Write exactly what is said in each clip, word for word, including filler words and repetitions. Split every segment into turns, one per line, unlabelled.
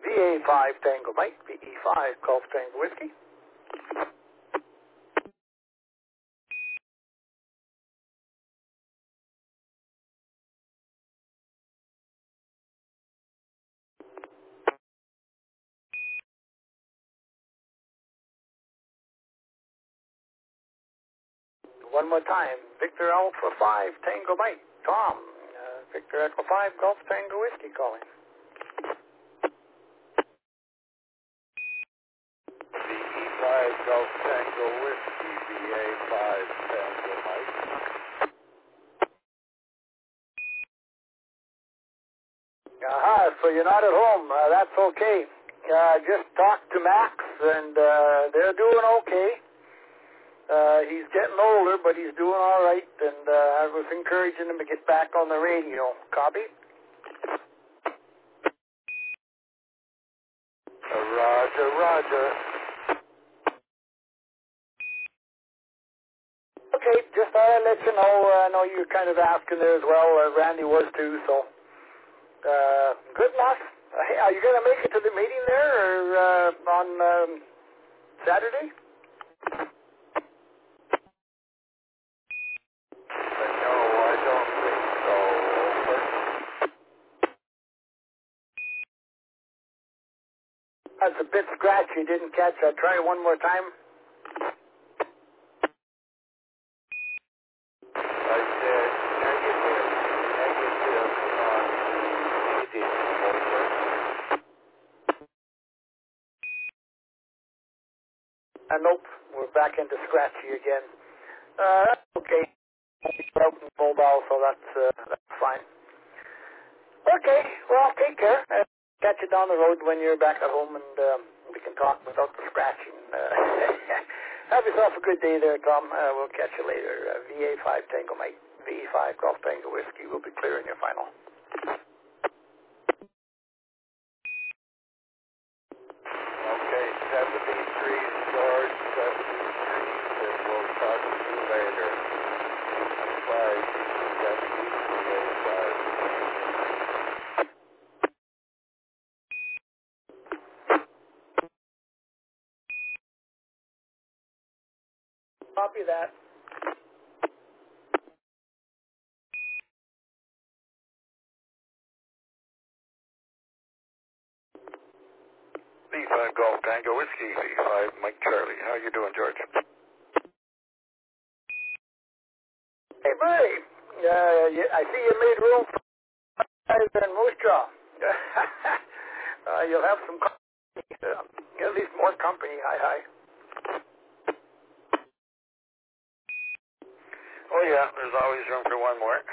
V A five Tango Mike, V E five Golf Tango Whiskey. One more time, Victor Alpha five Tango Mike, Tom, uh, Victor Echo five Golf Tango Whiskey calling.
V E five Golf Tango Whiskey, V A five Tango Mike.
Aha, so you're not at home. Uh, that's okay. Uh, just talked to Max, and uh, they're doing okay. Uh, he's getting older, but he's doing all right, and uh, I was encouraging him to get back on the radio. Copy?
Uh, roger, roger.
Okay, just thought I'd let you know. Uh, I know you're kind of asking there as well. Uh, Randy was too, so uh, good enough. Uh, hey, are you going to make it to the meeting there or uh, on um, Saturday?
Uh, no, I don't think so. Over.
That's a bit scratchy. Didn't catch that. Try it one more time.
I said negative, negative on meeting. Over.
Uh, nope, we're back into scratchy again. Uh, that's okay. Out in mobile, so that's, uh, that's fine. Okay, well, take care. Uh, catch you down the road when you're back at home, and um, we can talk without the scratching. Uh, have yourself a good day there, Tom. Uh, we'll catch you later. Uh, V A five Tango Mike, V E five Golf Tango Whiskey will be clearing your final.
Okay, seventy-three, George, seventy-three, and we'll talk to you later. Bye. seventy-three, five.
Copy that.
V five Golf Tango Whiskey, V five Mike Charlie. How you doing, George?
Hey, buddy. Uh, you, I see you made room for guys in Moose Jaw. uh, you'll have some company, uh, at least more company. Hi, hi.
Oh, yeah, there's always room for one more.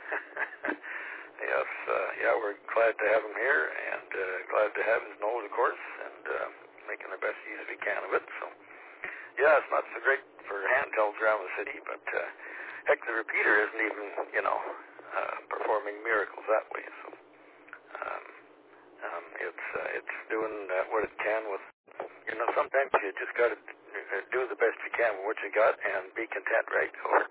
Yes, uh, yeah, we're glad to have him here, and uh, glad to have his nose, of course, and uh, making the best use we can of it. So, yeah, it's not so great for handhelds around the city, but uh, heck, the repeater isn't even, you know, uh, performing miracles that way. So, um, um, it's uh, it's doing uh, what it can with, you know, sometimes you just got to do the best you can with what you got and be content, right? Or,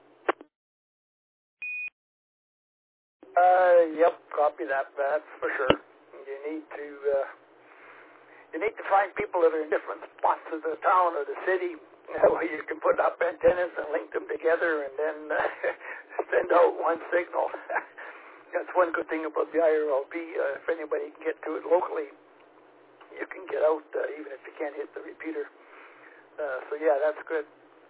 Uh, yep, copy that. That's for sure. You need to uh, you need to find people that are in different spots of the town or the city where you can put up antennas and link them together and then uh, send out one signal. That's one good thing about the I R L B. Uh, if anybody can get to it locally, you can get out uh, even if you can't hit the repeater. Uh, so yeah, that's good.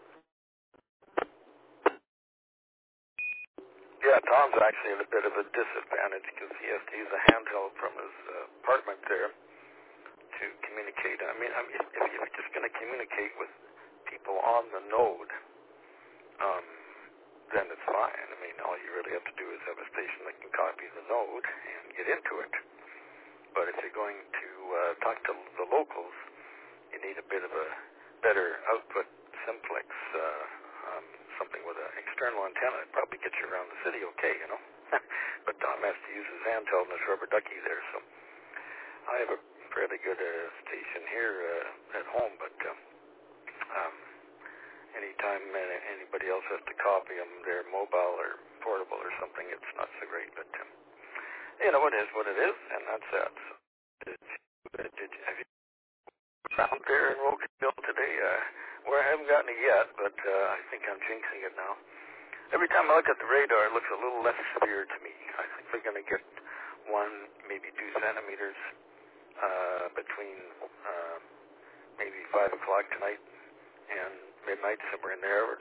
yeah, Tom's actually at a bit of a disadvantage because he has to use a handheld from his uh, apartment there to communicate. I mean, I mean, if, if you're just going to communicate with people on the node, um, then it's fine. I mean, all you really have to do is have a station that can copy the node and get into it. But if you're going to uh, talk to the locals, you need a bit of a better output simplex, uh, um, something with an external antenna. It probably gets you around the city okay, you know. But Tom has to use his handheld and his rubber ducky there, so I have a fairly good uh, station here uh, at home, but um, um, anytime uh, anybody else has to copy them, they're mobile or portable or something, it's not so great. But um, you know, it is what it is, and that's that. So it's you, have you found there in Rocaville today? Uh, where I haven't gotten it yet, but uh, I think I'm jinxing it now. Every time I look at the radar, it looks a little less severe to me. I think we're going to get one, maybe two centimeters uh, between uh, maybe five o'clock tonight and midnight, somewhere in there.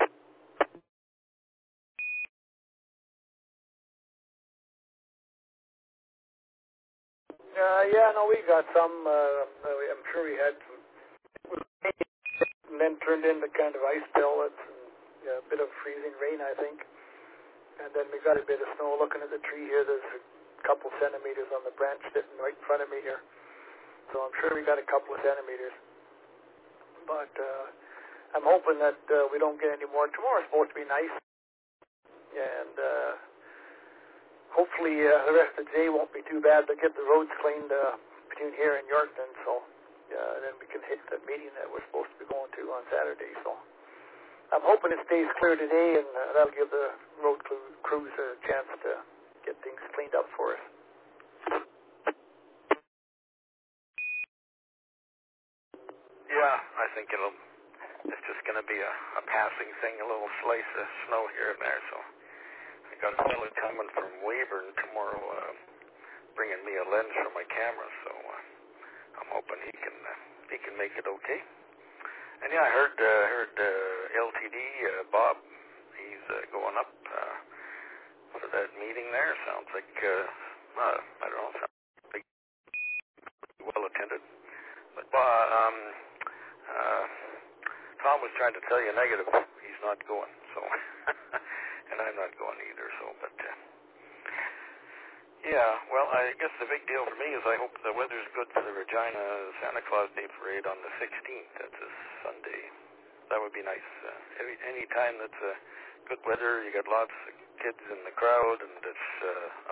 Uh, yeah, no, we got some. Uh, I'm sure we had some, and then turned into kind of ice pellets and yeah, a bit of freezing rain, I think. And then we got a bit of snow. Looking at the tree here, there's a couple centimeters on the branch sitting right in front of me here. So I'm sure we got a couple of centimeters. But uh, I'm hoping that uh, we don't get any more. Tomorrow's supposed to be nice, and uh, hopefully uh, the rest of the day won't be too bad. They'll get the roads cleaned uh, between here and Yorkton, so uh, then we can hit the meeting that we're supposed to be going to on Saturday. So I'm hoping it stays clear today, and uh, that'll give the road crews a chance to get things cleaned up for us.
Yeah, I think it'll. It's just going to be a, a passing thing, a little slice of snow here and there. So I got a fellow coming from Weyburn tomorrow, uh, bringing me a lens for my camera. So uh, I'm hoping he can uh, he can make it okay. And yeah, I heard uh, heard uh, L T D uh, Bob. He's uh, going up uh, for that meeting there. Sounds like uh, uh, I don't know. Sounds like well attended. But uh, um, uh, Tom was trying to tell you negative. He's not going. So, and I'm not going either. So, but. Uh, Yeah, well, I guess the big deal for me is I hope the weather's good for the Regina Santa Claus Day Parade on the sixteenth. That's a Sunday. That would be nice. Uh, any, any time that's uh, good weather, you got lots of kids in the crowd, and it's uh,